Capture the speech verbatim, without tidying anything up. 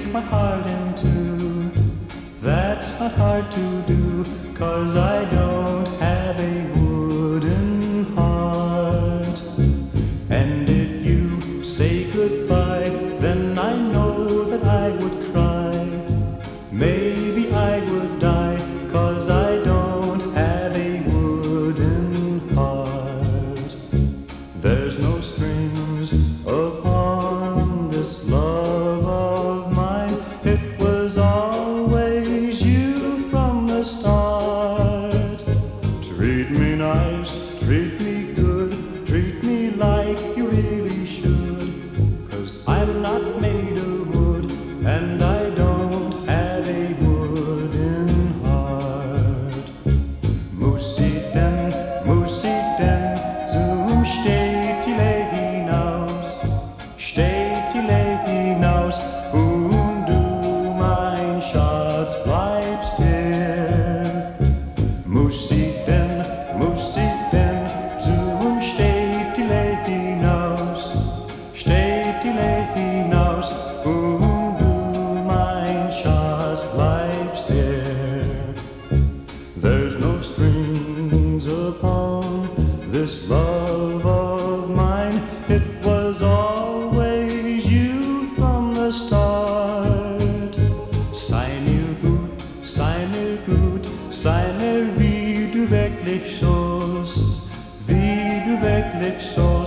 my heart in two. That's not hard to do, 'cause I don't have a wooden heart. And if you say goodbye, then I know that I would cry. Maybe I would die, 'cause I don't have a wooden heart. There's no strings upon this love of mine. It was always you from the start. Treat me nice, treat me good, treat me like you really should, 'cause I'm not made of wood, and I don't have a wooden heart. Musiten, Musiten, zum steht die Lee hinaus, steht die Lee hinaus, und du, mein Schatz, bleibst hier. Musiten, Musiten, zum steht die Lee hinaus, steht die Lee hinaus, und du, mein Schatz, bleibst hier. There's no strings upon this love of mine. It was always you from the start. Sei mir gut, sei mir gut, sei mir wie du wirklich sollst, wie du wirklich sollst.